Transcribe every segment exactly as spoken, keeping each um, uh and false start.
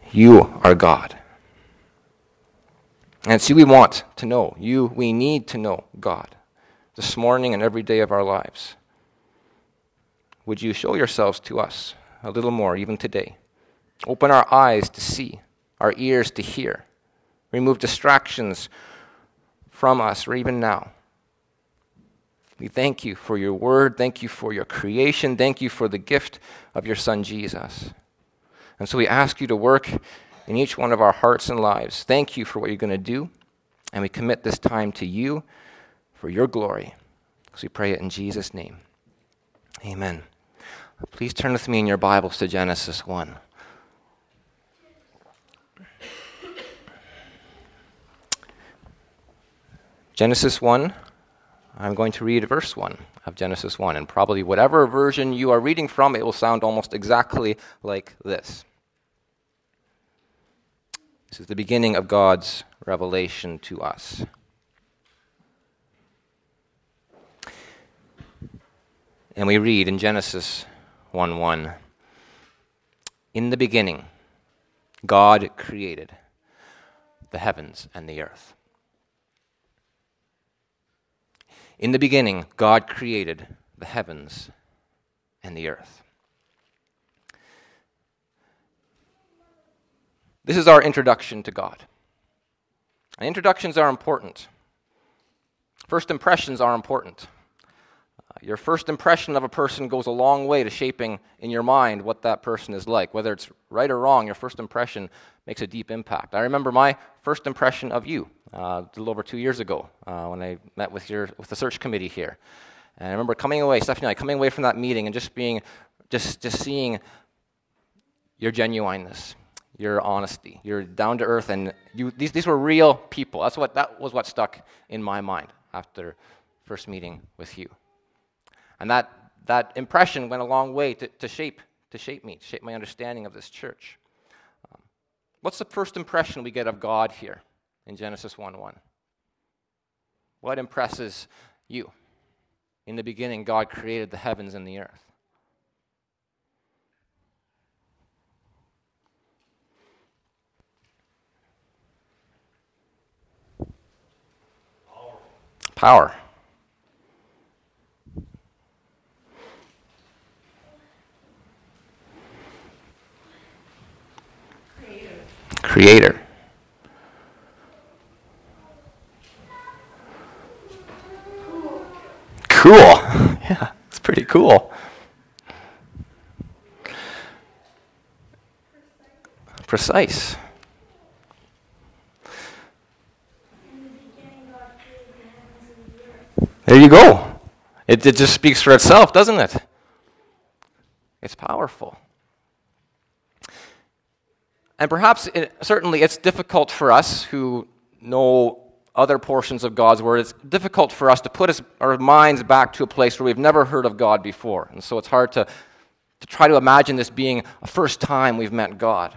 You are God. And it's you we want to know. You, we need to know God this morning and every day of our lives. Would you show yourselves to us a little more even today? Open our eyes to see, our ears to hear. Remove distractions from us, or even now. We thank you for your word. Thank you for your creation. Thank you for the gift of your Son, Jesus. And so we ask you to work in each one of our hearts and lives. Thank you for what you're going to do. And we commit this time to you for your glory. So we pray it in Jesus' name. Amen. Please turn with me in your Bibles to Genesis one. Genesis one, I'm going to read verse one of Genesis one, and probably whatever version you are reading from, it will sound almost exactly like this. This is the beginning of God's revelation to us. And we read in Genesis one one, in the beginning, God created the heavens and the earth. In the beginning, God created the heavens and the earth. This is our introduction to God. And introductions are important. First impressions are important. Uh, your first impression of a person goes a long way to shaping in your mind what that person is like. Whether it's right or wrong, your first impression makes a deep impact. I remember my first impression of you uh, a little over two years ago uh, when I met with your with the search committee here. And I remember coming away, Stephanie and I, coming away from that meeting and just being, just, just seeing your genuineness, your honesty, your down to earth, and you. These these were real people. That's what that was what stuck in my mind after first meeting with you. And that that impression went a long way to, to shape to shape me, to shape my understanding of this church. Um, what's the first impression we get of God here in Genesis one one? What impresses you? In the beginning, God created the heavens and the earth. Power. Creator. Creator. Cool. Yeah, it's pretty cool. Precise. There you go. It, it just speaks for itself, doesn't it? It's powerful. And perhaps, it, certainly, it's difficult for us who know other portions of God's Word. It's difficult for us to put us, our minds back to a place where we've never heard of God before. And so it's hard to, to try to imagine this being a first time we've met God.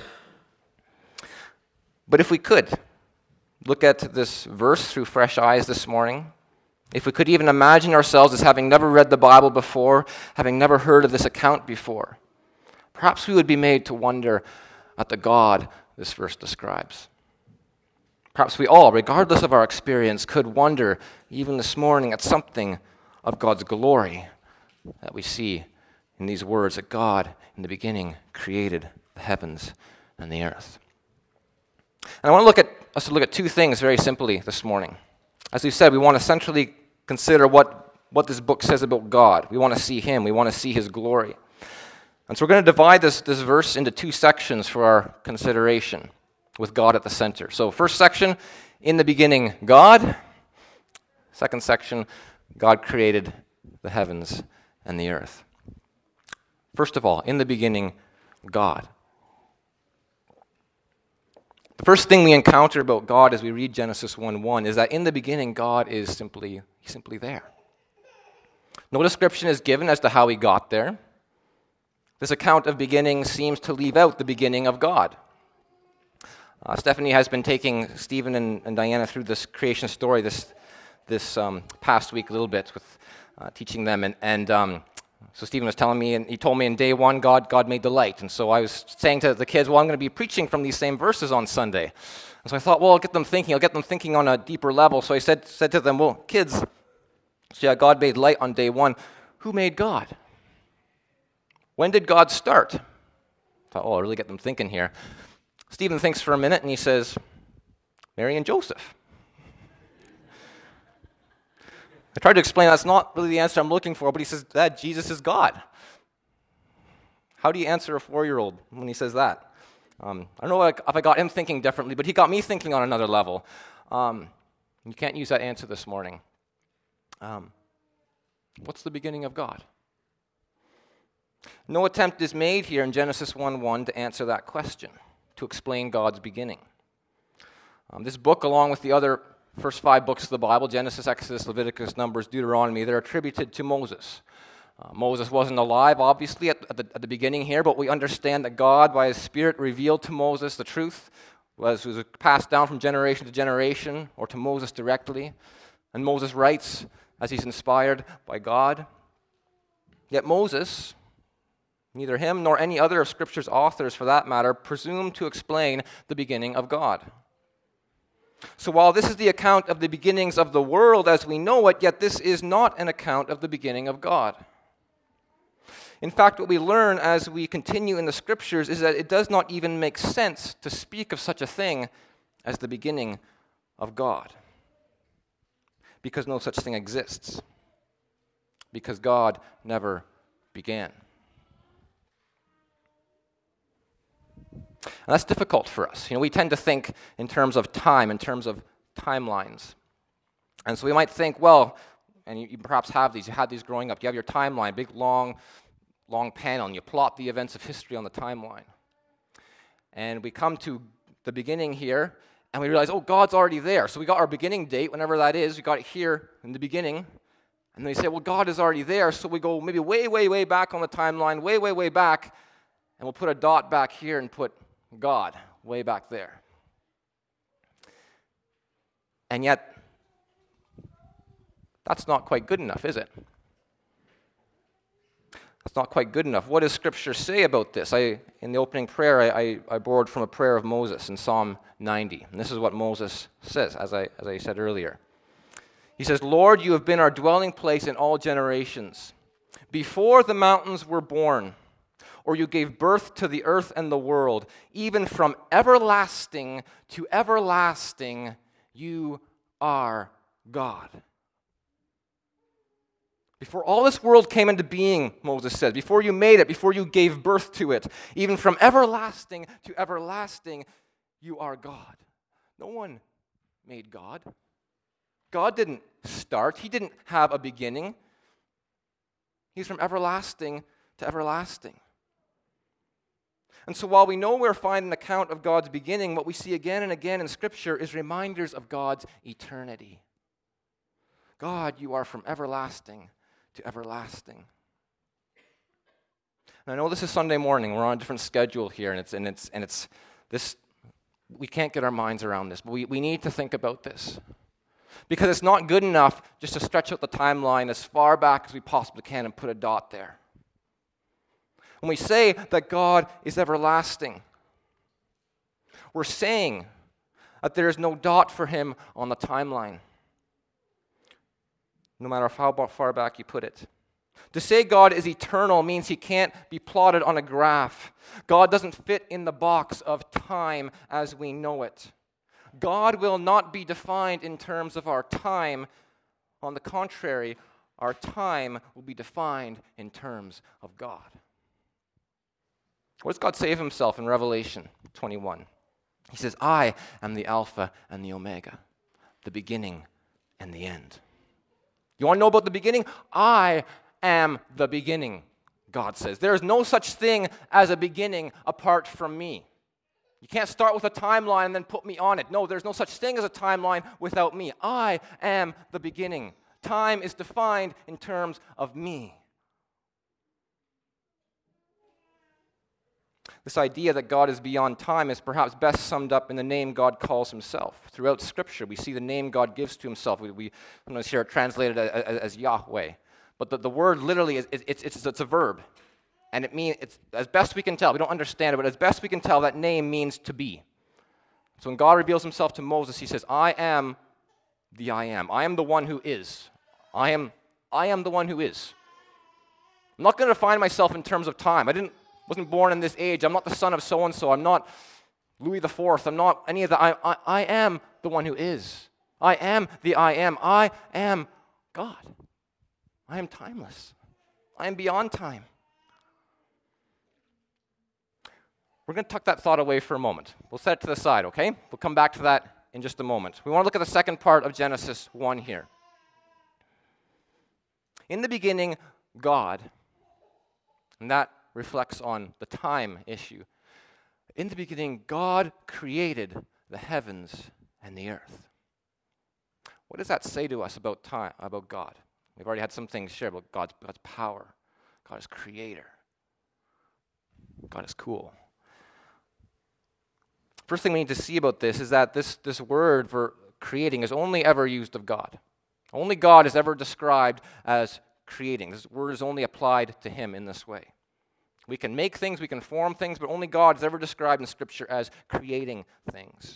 But if we could look at this verse through fresh eyes this morning, if we could even imagine ourselves as having never read the Bible before, having never heard of this account before, perhaps we would be made to wonder at the God this verse describes. Perhaps we all, regardless of our experience, could wonder even this morning at something of God's glory that we see in these words that God, in the beginning, created the heavens and the earth. And I want to look at us to look at two things very simply this morning. As we've said, we want to centrally consider what, what this book says about God. We want to see Him. We want to see His glory. And so we're going to divide this, this verse into two sections for our consideration, with God at the center. So first section, in the beginning, God. Second section, God created the heavens and the earth. First of all, in the beginning, God. The first thing we encounter about God as we read Genesis one one is that in the beginning, God is simply, simply there. No description is given as to how He got there. This account of beginning seems to leave out the beginning of God. Uh, Stephanie has been taking Stephen and, and Diana through this creation story this this um, past week a little bit with uh, teaching them, and, and um, So Stephen was telling me, and he told me in day one, God, God made the light. And so I was saying to the kids, well, I'm going to be preaching from these same verses on Sunday. And so I thought, well, I'll get them thinking. I'll get them thinking on a deeper level. So I said, said to them, well, kids, so yeah, God made light on day one. Who made God? When did God start? I thought, oh, I'll really get them thinking here. Stephen thinks for a minute, and he says, Mary and Joseph. I tried to explain that's not really the answer I'm looking for, but he says, Dad, Jesus is God. How do you answer a four-year-old when he says that? Um, I don't know if I got him thinking differently, but he got me thinking on another level. Um, you can't use that answer this morning. Um, what's the beginning of God? No attempt is made here in Genesis one one to answer that question, to explain God's beginning. Um, this book, along with the other first five books of the Bible, Genesis, Exodus, Leviticus, Numbers, Deuteronomy, they're attributed to Moses. Uh, Moses wasn't alive, obviously, at, at, the, at the beginning here, but we understand that God, by His Spirit, revealed to Moses the truth, was, was passed down from generation to generation, or to Moses directly. And Moses writes as he's inspired by God. Yet Moses, neither him nor any other of Scripture's authors, for that matter, presumed to explain the beginning of God. So while this is the account of the beginnings of the world as we know it, yet this is not an account of the beginning of God. In fact, what we learn as we continue in the Scriptures is that it does not even make sense to speak of such a thing as the beginning of God, because no such thing exists, because God never began. And that's difficult for us. You know, we tend to think in terms of time, in terms of timelines. And so we might think, well, and you, you perhaps have these, you had these growing up, you have your timeline, big, long, long panel, and you plot the events of history on the timeline. And we come to the beginning here, and we realize, oh, God's already there. So we got our beginning date, whenever that is, we got it here in the beginning. And then we say, well, God is already there, so we go maybe way, way, way back on the timeline, way, way, way back, and we'll put a dot back here and put God way back there. And yet, that's not quite good enough, is it? That's not quite good enough. What does Scripture say about this? I, in the opening prayer, I, I, I borrowed from a prayer of Moses in Psalm ninety. And this is what Moses says, as I, as I said earlier. He says, Lord, you have been our dwelling place in all generations. Before the mountains were born, or you gave birth to the earth and the world, even from everlasting to everlasting, you are God. Before all this world came into being, Moses says, before you made it, before you gave birth to it, even from everlasting to everlasting, you are God. No one made God. God didn't start. He didn't have a beginning. He's from everlasting to everlasting. And so while we know we're finding an account of God's beginning, what we see again and again in Scripture is reminders of God's eternity. God, you are from everlasting to everlasting. And I know this is Sunday morning. We're on a different schedule here, and it's and it's and it's this. We can't get our minds around this, but we, we need to think about this. Because it's not good enough just to stretch out the timeline as far back as we possibly can and put a dot there. When we say that God is everlasting, we're saying that there is no dot for Him on the timeline, no matter how far back you put it. To say God is eternal means He can't be plotted on a graph. God doesn't fit in the box of time as we know it. God will not be defined in terms of our time. On the contrary, our time will be defined in terms of God. What does God say of Himself in Revelation twenty-one? He says, I am the Alpha and the Omega, the beginning and the end. You want to know about the beginning? I am the beginning, God says. There is no such thing as a beginning apart from me. You can't start with a timeline and then put me on it. No, there's no such thing as a timeline without me. I am the beginning. Time is defined in terms of me. This idea that God is beyond time is perhaps best summed up in the name God calls Himself. Throughout Scripture, we see the name God gives to Himself. We, we sometimes hear it translated as, as, as Yahweh. But the, the word literally is it's, it's, it's a verb. And it means, it's, as best we can tell, we don't understand it, but as best we can tell, that name means to be. So when God reveals himself to Moses, he says, I am the I am. I am the one who is. I am, I am the one who is. I'm not going to define myself in terms of time. I didn't, wasn't born in this age. I'm not the son of so-and-so. I'm not Louis the Fourth. I'm not any of that. I, I, I am the one who is. I am the I am. I am God. I am timeless. I am beyond time. We're going to tuck that thought away for a moment. We'll set it to the side, okay? We'll come back to that in just a moment. We want to look at the second part of Genesis one here. In the beginning, God, and that reflects on the time issue. In the beginning, God created the heavens and the earth. What does that say to us about time, about God? We've already had some things shared about God's, God's power. God is creator. God is cool. First thing we need to see about this is that this, this word for creating is only ever used of God. Only God is ever described as creating. This word is only applied to him in this way. We can make things, we can form things, but only God is ever described in Scripture as creating things.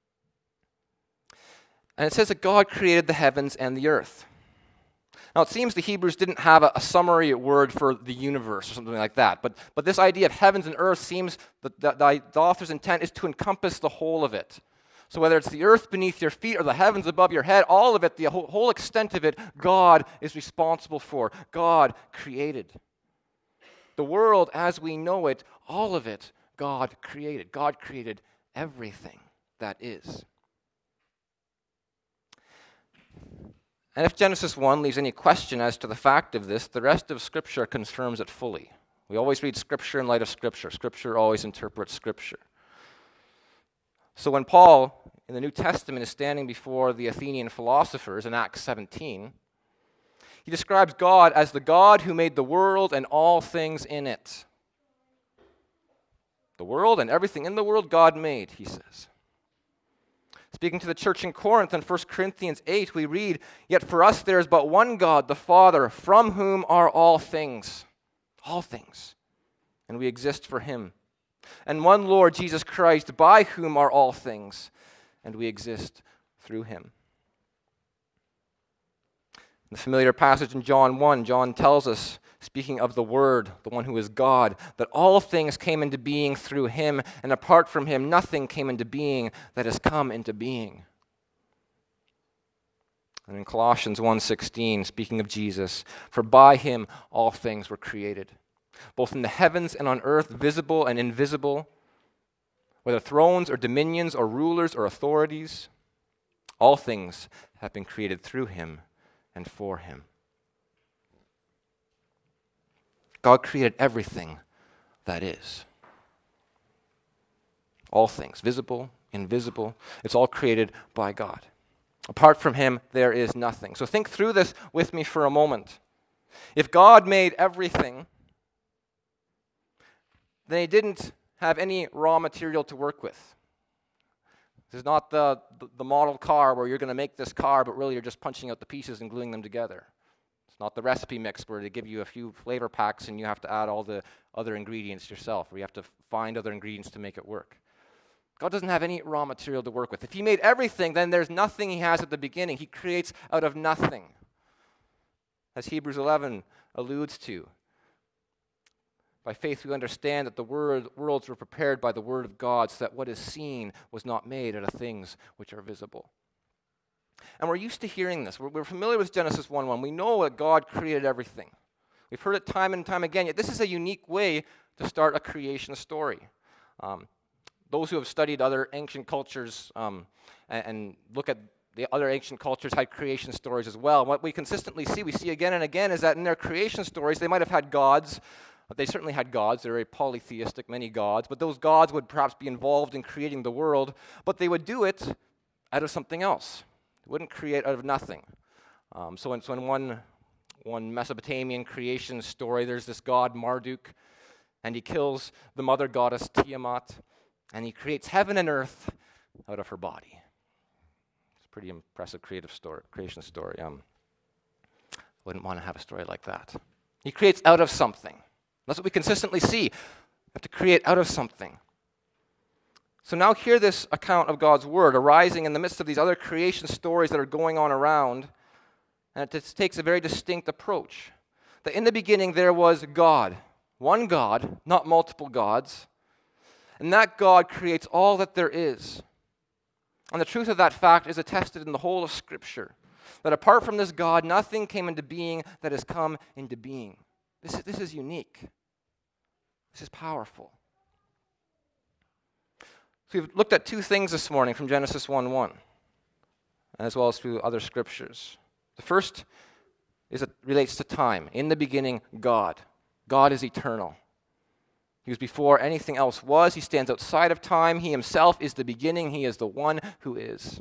And it says that God created the heavens and the earth. Now, it seems the Hebrews didn't have a, a summary word for the universe or something like that, but, but this idea of heavens and earth seems that the, the, the author's intent is to encompass the whole of it. So whether it's the earth beneath your feet or the heavens above your head, all of it, the whole, whole extent of it, God is responsible for. God created. The world as we know it, all of it, God created. God created everything that is. And if Genesis one leaves any question as to the fact of this, the rest of Scripture confirms it fully. We always read Scripture in light of Scripture. Scripture always interprets Scripture. So when Paul, in the New Testament, is standing before the Athenian philosophers in Acts seventeen, he describes God as the God who made the world and all things in it. The world and everything in the world God made, he says. Speaking to the church in Corinth in First Corinthians eight, we read, Yet for us there is but one God, the Father, from whom are all things, all things, and we exist for him. And one Lord, Jesus Christ, by whom are all things, and we exist through him. The familiar passage in John one, John tells us, speaking of the Word, the one who is God, that all things came into being through him, and apart from him, nothing came into being that has come into being. And in Colossians one sixteen, speaking of Jesus, for by him all things were created, both in the heavens and on earth, visible and invisible, whether thrones or dominions or rulers or authorities, all things have been created through him and for him. God created everything that is. All things, visible, invisible, it's all created by God. Apart from him, there is nothing. So think through this with me for a moment. If God made everything, then he didn't have any raw material to work with. This is not the, the, the model car where you're going to make this car, but really you're just punching out the pieces and gluing them together. It's not the recipe mix where they give you a few flavor packs and you have to add all the other ingredients yourself, or you have to find other ingredients to make it work. God doesn't have any raw material to work with. If he made everything, then there's nothing he has at the beginning. He creates out of nothing, as Hebrews eleven alludes to. By faith we understand that the word, worlds were prepared by the word of God, so that what is seen was not made out of things which are visible. And we're used to hearing this. We're, we're familiar with Genesis one one. We know that God created everything. We've heard it time and time again, yet this is a unique way to start a creation story. Um, those who have studied other ancient cultures um, and, and look at the other ancient cultures had creation stories as well. And what we consistently see, we see again and again, is that in their creation stories, they might have had gods. They certainly had gods. They're very polytheistic, many gods. But those gods would perhaps be involved in creating the world, but they would do it out of something else. They wouldn't create out of nothing. Um, so, in, so in one, one Mesopotamian creation story, there's this god Marduk, and he kills the mother goddess Tiamat, and he creates heaven and earth out of her body. It's a pretty impressive creative story, creation story. Um, wouldn't want to have a story like that. He creates out of something. That's what we consistently see. We have to create out of something. So now hear this account of God's word arising in the midst of these other creation stories that are going on around, and it just takes a very distinct approach. That in the beginning there was God, one God, not multiple gods, and that God creates all that there is. And the truth of that fact is attested in the whole of Scripture, that apart from this God, nothing came into being that has come into being. This is, this is unique. This is powerful. So we've looked at two things this morning from Genesis one one, as well as through other scriptures. The first is it relates to time. In the beginning, God. God is eternal. He was before anything else was. He stands outside of time. He himself is the beginning. He is the one who is.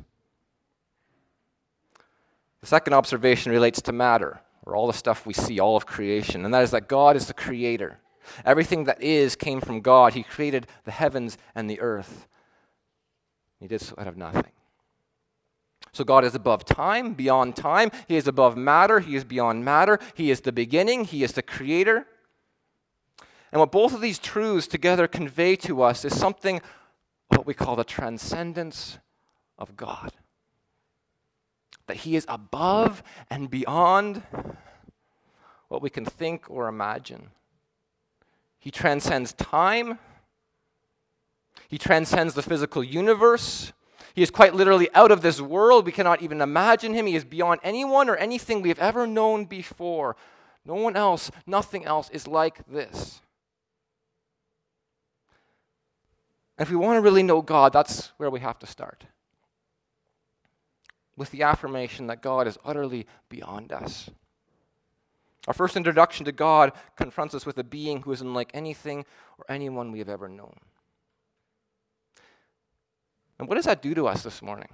The second observation relates to matter, or all the stuff we see, all of creation, and that is that God is the creator. Everything that is came from God. He created the heavens and the earth. He did so out of nothing. So God is above time, beyond time. He is above matter. He is beyond matter. He is the beginning. He is the creator. And what both of these truths together convey to us is something, what we call the transcendence of God. That he is above and beyond what we can think or imagine. He transcends time. He transcends the physical universe. He is quite literally out of this world. We cannot even imagine him. He is beyond anyone or anything we have ever known before. No one else, nothing else is like this. And if we want to really know God, that's where we have to start. With the affirmation that God is utterly beyond us. Our first introduction to God confronts us with a being who is unlike anything or anyone we have ever known. And what does that do to us this morning?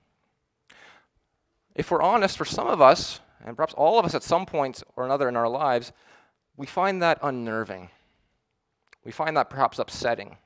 If we're honest, for some of us, and perhaps all of us at some point or another in our lives, we find that unnerving. We find that perhaps upsetting.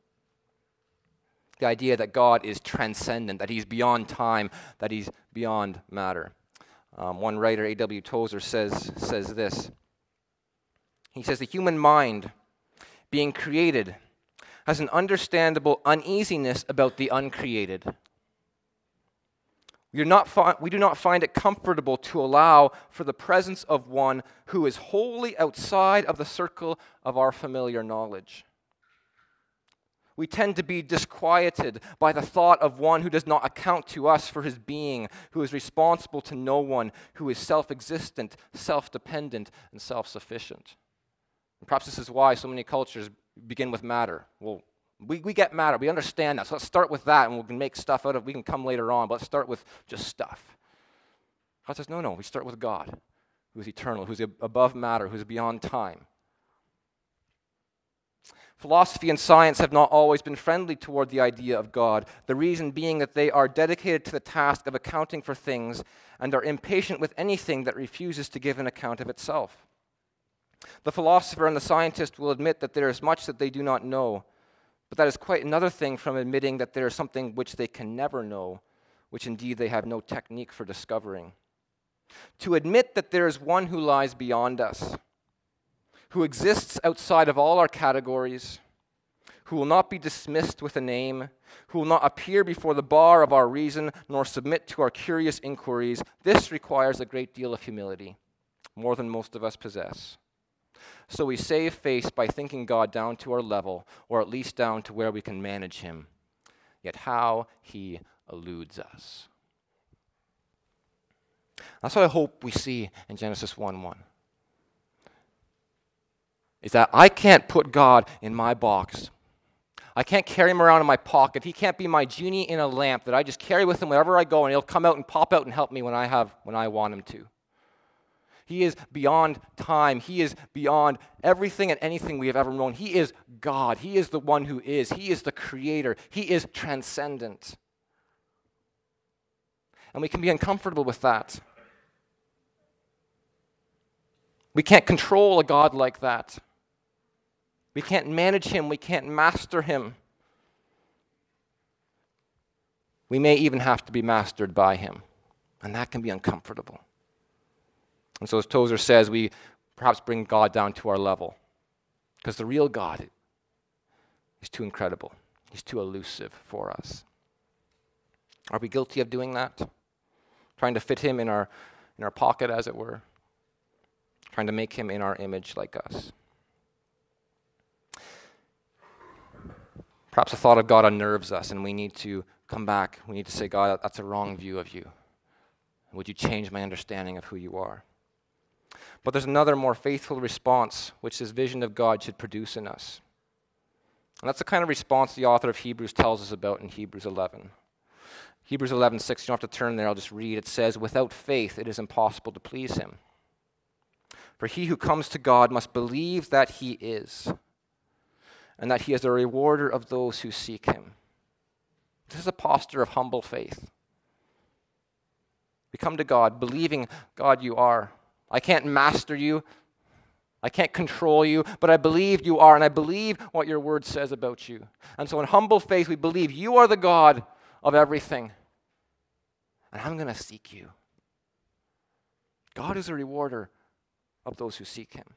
The idea that God is transcendent, that he's beyond time, that he's beyond matter. Um, one writer, A W Tozer, says, says this. He says, the human mind, being created, has an understandable uneasiness about the uncreated. We do not fi- we do not find it comfortable to allow for the presence of one who is wholly outside of the circle of our familiar knowledge. We tend to be disquieted by the thought of one who does not account to us for his being, who is responsible to no one, who is self-existent, self-dependent, and self-sufficient. And perhaps this is why so many cultures begin with matter. Well, we, we get matter. We understand that. So let's start with that, and we can make stuff out of it. We can come later on, but let's start with just stuff. God says, no, no. We start with God, who is eternal, who is above matter, who is beyond time. Philosophy and science have not always been friendly toward the idea of God, the reason being that they are dedicated to the task of accounting for things and are impatient with anything that refuses to give an account of itself. The philosopher and the scientist will admit that there is much that they do not know, but that is quite another thing from admitting that there is something which they can never know, which indeed they have no technique for discovering. To admit that there is one who lies beyond us, who exists outside of all our categories, who will not be dismissed with a name, who will not appear before the bar of our reason, nor submit to our curious inquiries, this requires a great deal of humility, more than most of us possess. So we save face by thinking God down to our level, or at least down to where we can manage him. Yet how he eludes us. That's what I hope we see in Genesis one one. Is that I can't put God in my box. I can't carry him around in my pocket. He can't be my genie in a lamp that I just carry with him wherever I go, and he'll come out and pop out and help me when I have when I want him to. He is beyond time. He is beyond everything and anything we have ever known. He is God. He is the one who is. He is the creator. He is transcendent. And we can be uncomfortable with that. We can't control a God like that. We can't manage him. We can't master him. We may even have to be mastered by him. And that can be uncomfortable. And so as Tozer says, we perhaps bring God down to our level. Because the real God is too incredible. He's too elusive for us. Are we guilty of doing that? Trying to fit him in our in our pocket, as it were? Trying to make him in our image like us? Perhaps the thought of God unnerves us, and we need to come back. We need to say, God, that's a wrong view of you. Would you change my understanding of who you are? But there's another more faithful response which this vision of God should produce in us. And that's the kind of response the author of Hebrews tells us about in Hebrews eleven. Hebrews eleven six, you don't have to turn there, I'll just read. It says, without faith it is impossible to please him. For he who comes to God must believe that he is, and that he is a rewarder of those who seek him. This is a posture of humble faith. We come to God believing, God, you are. I can't master you. I can't control you, but I believe you are, and I believe what your word says about you. And so in humble faith, we believe you are the God of everything, and I'm going to seek you. God is a rewarder of those who seek him.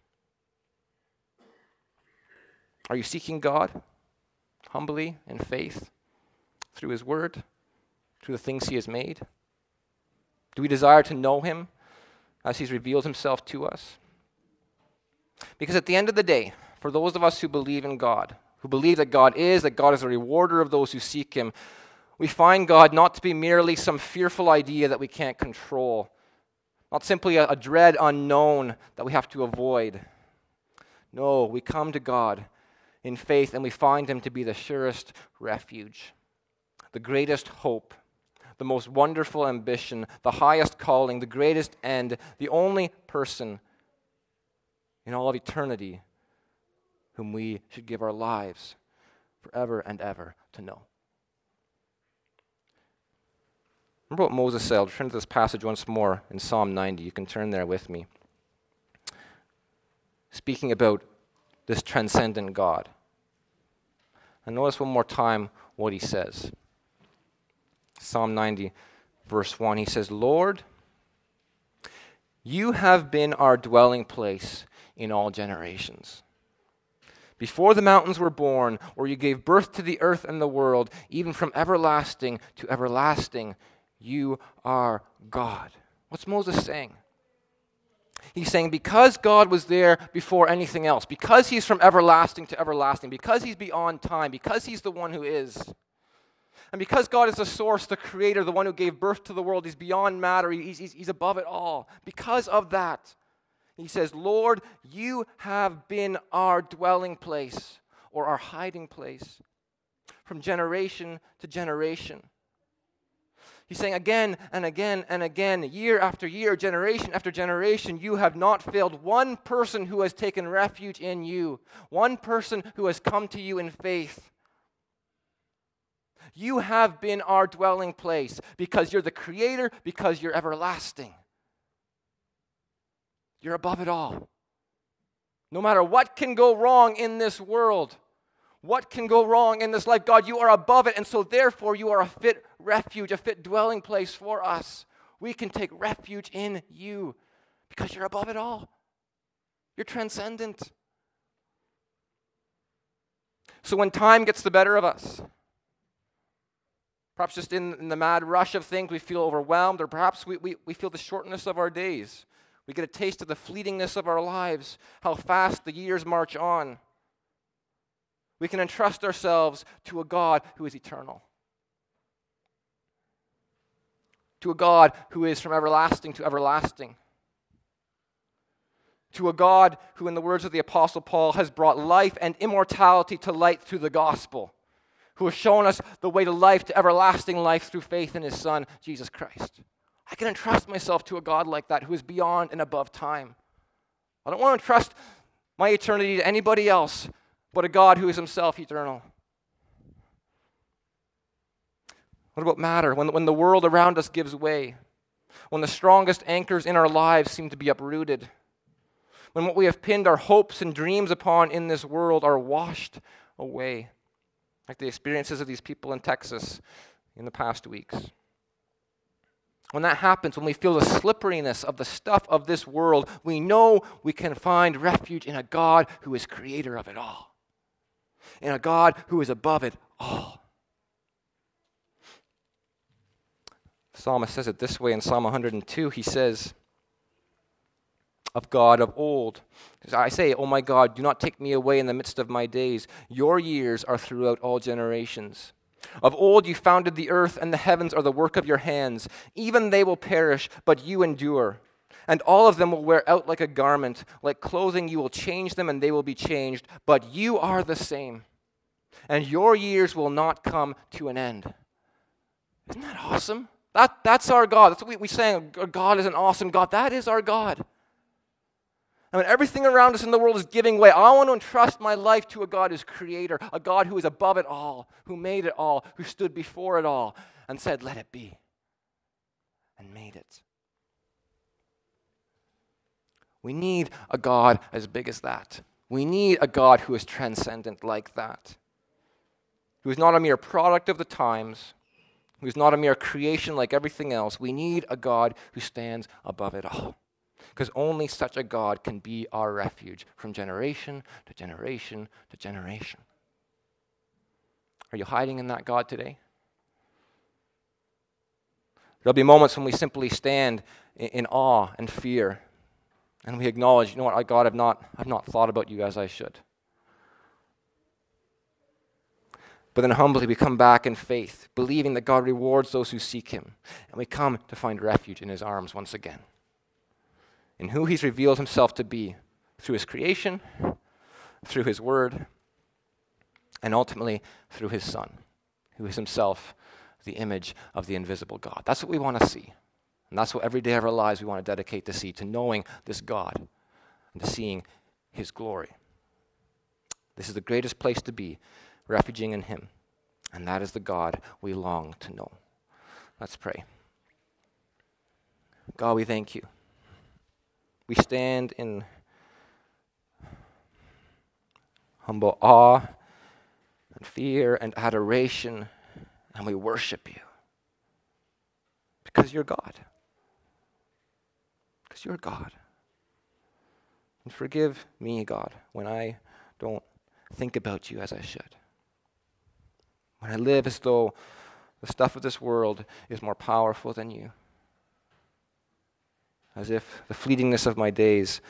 Are you seeking God humbly in faith through his word, through the things he has made? Do we desire to know him as he's revealed himself to us? Because at the end of the day, for those of us who believe in God, who believe that God is, that God is a rewarder of those who seek him, we find God not to be merely some fearful idea that we can't control, not simply a, a dread unknown that we have to avoid. No, we come to God in faith and we find him to be the surest refuge, the greatest hope, the most wonderful ambition, the highest calling, the greatest end, the only person in all of eternity whom we should give our lives forever and ever to know. Remember what Moses said. I'll turn to this passage once more in Psalm ninety. You can turn there with me. Speaking about this transcendent God. And notice one more time what he says. Psalm ninety, verse one, he says, Lord, you have been our dwelling place in all generations. Before the mountains were born, or you gave birth to the earth and the world, even from everlasting to everlasting, you are God. What's Moses saying? He's saying because God was there before anything else, because he's from everlasting to everlasting, because he's beyond time, because he's the one who is, and because God is the source, the creator, the one who gave birth to the world, he's beyond matter, he's, he's, he's above it all. Because of that, he says, Lord, you have been our dwelling place or our hiding place from generation to generation. He's saying again and again and again, year after year, generation after generation, you have not failed one person who has taken refuge in you, one person who has come to you in faith. You have been our dwelling place because you're the creator, because you're everlasting. You're above it all. No matter what can go wrong in this world, what can go wrong in this life, God, you are above it, and so therefore you are a fit refuge, a fit dwelling place for us. We can take refuge in you because you're above it all. You're transcendent. So when time gets the better of us, perhaps just in, in the mad rush of things we feel overwhelmed, or perhaps we, we, we feel the shortness of our days. We get a taste of the fleetingness of our lives, how fast the years march on. We can entrust ourselves to a God who is eternal. To a God who is from everlasting to everlasting. To a God who, in the words of the Apostle Paul, has brought life and immortality to light through the gospel. Who has shown us the way to life, to everlasting life through faith in his Son, Jesus Christ. I can entrust myself to a God like that who is beyond and above time. I don't want to entrust my eternity to anybody else but a God who is himself eternal. What about matter? When, when the world around us gives way, when the strongest anchors in our lives seem to be uprooted, when what we have pinned our hopes and dreams upon in this world are washed away, like the experiences of these people in Texas in the past weeks. When that happens, when we feel the slipperiness of the stuff of this world, we know we can find refuge in a God who is creator of it all, in a God who is above it all. The psalmist says it this way in Psalm one hundred two. He says, of God of old, I say, oh my God, do not take me away in the midst of my days. Your years are throughout all generations. Of old you founded the earth, and the heavens are the work of your hands. Even they will perish, but you endure. And all of them will wear out like a garment. Like clothing you will change them, and they will be changed. But you are the same, and your years will not come to an end. Isn't that awesome? That, that's our God. That's what we, we saying, God is an awesome God. That is our God. I mean, everything around us in the world is giving way. I want to entrust my life to a God who's creator, a God who is above it all, who made it all, who stood before it all, and said, let it be, and made it. We need a God as big as that. We need a God who is transcendent like that, who is not a mere product of the times, who is not a mere creation like everything else. We need a God who stands above it all. Because only such a God can be our refuge from generation to generation to generation. Are you hiding in that God today? There'll be moments when we simply stand in, in awe and fear, and we acknowledge, you know what, God, I've not, I've not thought about you as I should. But then humbly we come back in faith, believing that God rewards those who seek him, and we come to find refuge in his arms once again, in who he's revealed himself to be through his creation, through his word, and ultimately through his Son, who is himself the image of the invisible God. That's what we want to see. And that's what every day of our lives we want to dedicate to see, to knowing this God and to seeing his glory. This is the greatest place to be, refuging in him. And that is the God we long to know. Let's pray. God, we thank you. We stand in humble awe and fear and adoration, and we worship you. Because you're God. Because you're God. And forgive me, God, when I don't think about you as I should. When I live as though the stuff of this world is more powerful than you. As if the fleetingness of my days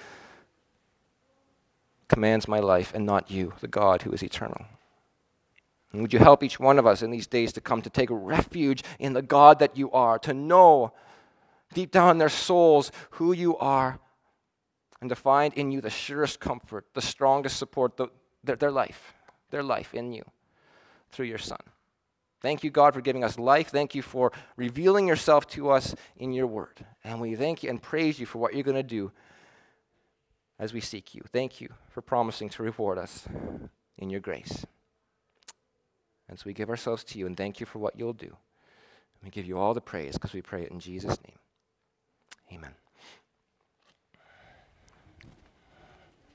commands my life and not you, the God who is eternal. And would you help each one of us in these days to come to take refuge in the God that you are, to know deep down in their souls who you are, and to find in you the surest comfort, the strongest support, the, their, their life, their life in you through your Son. Thank you, God, for giving us life. Thank you for revealing yourself to us in your word. And we thank you and praise you for what you're going to do as we seek you. Thank you for promising to reward us in your grace. And so we give ourselves to you and thank you for what you'll do. We give you all the praise because we pray it in Jesus' name. Amen.